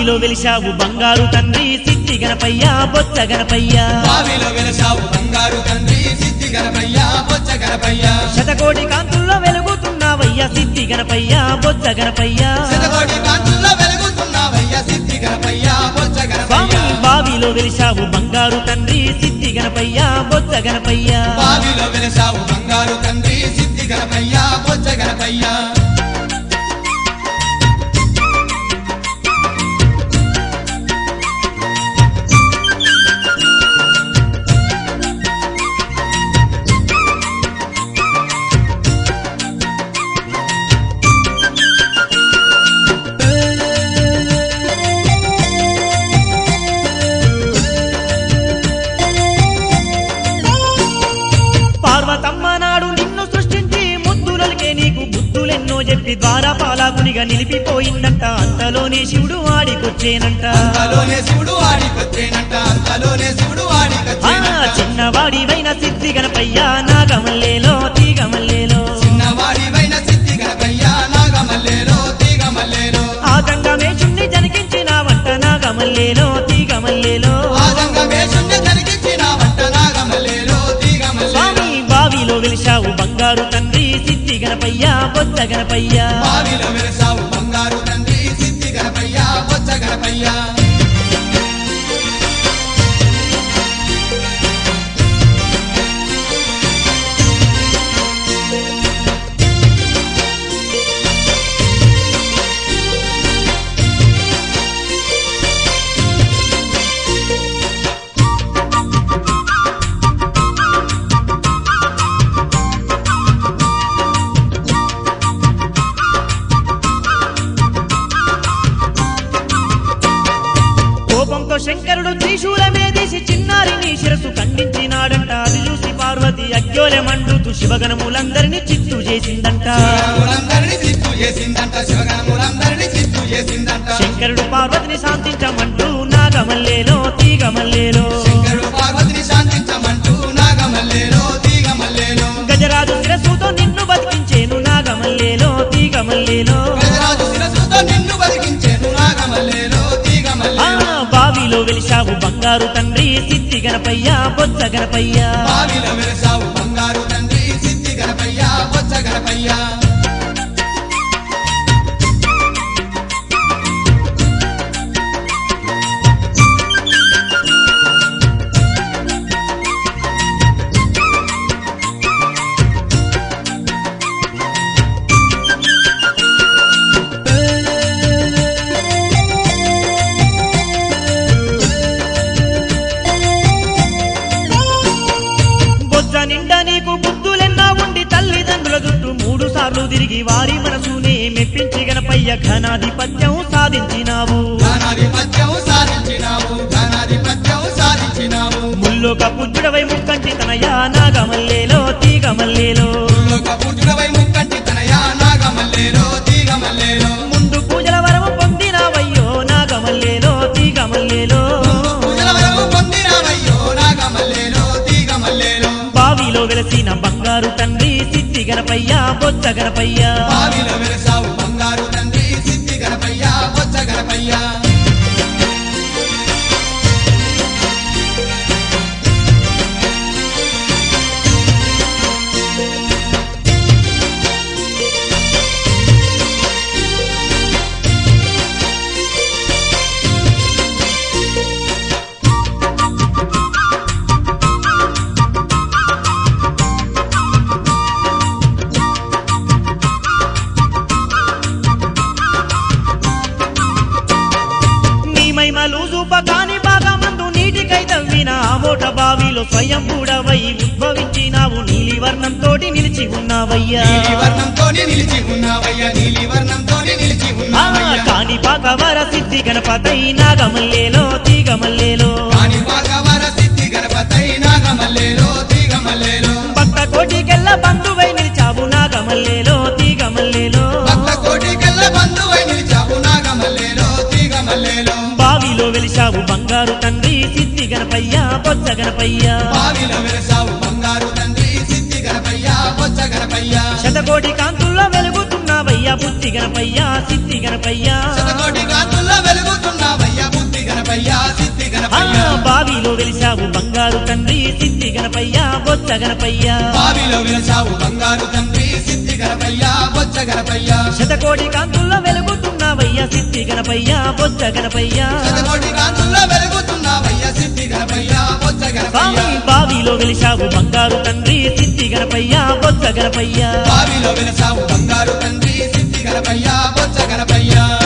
బావిలో వెలిశావు బంగారు తండ్రి సిద్ధి గణపయ్య బొచ్చ గణపయ్య బావిలో వెలిశావు బంగారు తండ్రి సిద్ధి గణపయ్య బొచ్చ గణపయ్య శతకోటి కాంతుల్లో వెలుగుతున్నావయ్య సిద్ధి గణపయ్య బొచ్చ గణపయ్య శతకోటి కాంతుల్లో వెలుగుతున్నావయ్య సిద్ధి గణపయ్య బొచ్చ గణపయ్య బావిలో వెలిశావు బంగారు తండ్రి సిద్ధి గణపయ్య బొచ్చ గణపయ్య బావిలో వెలిశావు బంగారు తండ్రి సిద్ధి గణపయ్య బొచ్చ గణపయ్య చెప్పి ద్వారపాలకునిగా నిలిపిపోయిందంట అంతలోనే శివుడు ఆడికొచ్చేనంట చిన్నవాడివైన సిద్ధి గణపయ్య నాగమల్లేలో తీగమల్లేలో ఆ గంగమేశుణ్ణి జనికించినావంట నాగమల్లేలో తీగమల్లేలో స్వామి బావిలో వెలిశావు బంగారు తండ్రి సిద్ధి గణపయ్య బొచ్చ గణపయ్య బావిలో వెలిశావు బంగారు తండ్రి సిద్ధి గణపయ్య బొచ్చ గణపయ్య శంకరుడు త్రిశూలమే తీసి చిన్నారిని శిరసు ఖండించినాడంట అది చూసి పార్వతి అగ్యోలె మండుతూ శివగణములందరినీ చిత్తు చేసిందంట శంకరుడు పార్వతిని శాంతించమంటూ నాగమల్లేలో తీగమల్లేలో గజరాజు శిరస్సుతో నిన్ను బతికించేను నాగమల్లేలో తీగమల్లేలో బావిలో వెలిశావు బంగారు తండ్రి సిద్ధి గణపయ్య బొచ్చ గణపయ్య బావిలో వెలిశావు బంగారు తండ్రి సిద్ధి గణపయ్య బొచ్చ గణపయ్య తిరిగి వారి మనసునే మెప్పించి గణపయ్య ఘనాధిపత్యం సాధించినావు ముల్లోక పూజ్యుడవై ముక్కంటి తనయ నాగమల్లేలో తీగమల్లేలో ముందు పూజల వరము పొందినావయ్యో నాగమల్లేలో తీగమల్లేలో బావిలో వెలసిన బంగారు తండ్రి సిద్ధి గణపయ్య బొచ్చ గణపయ్య బావిలో వెలిశావు బంగారు తండ్రి సిద్ధి గణపయ్య బొచ్చ గణపయ్య కాని బాగా మందు నీటికై తవ్విన ఆమోట బావిలో స్వయం కూడవై ఉద్భవించినావు నీలివర్ణంతో నిలిచి ఉన్నావయ్యా కాని పాకవర సిద్ధి గణపతై నాగమల్లేలో తీగమల్లేలో భక్త కోటికెళ్ళ బంధువై నిలిచావు నాగమల్లేలో తీగమల్లేలో బావిలో వెలిశావు బంగారు తండ్రి సిద్ధి గణపయ్య బొచ్చ గణపయ్య శతకోటి కాంతుల్లో వెలుగుతున్నావయ్యా బుద్ధి గణపయ్య సిద్ధి గణపయ్య వెలిశావు బంగారు తండ్రి సిద్ధి గణపయ్య బొచ్చ గణపయ్య బావిలో వెలసావు బంగారు తండ్రి సిద్ధి గణపయ్య బొచ్చ గణపయ్య శతకోటి కాంతుల్లో వెలుగుతున్నావయ్య సిద్ధి గణపయ్య బొచ్చ గణపయ్య శతకోటి కాంతుల్లో వెలుగుతున్నావయ్య సిద్ధి గణపయ్య బొచ్చ గణపయ్య స్వామి బావిలో వెలిశావు బంగారు తండ్రి సిద్ధి గణపయ్య బొచ్చ గణపయ్య బావిలో వెలసావు బంగారు తండ్రి సిద్ధి గణపయ్య బొచ్చ గణపయ్య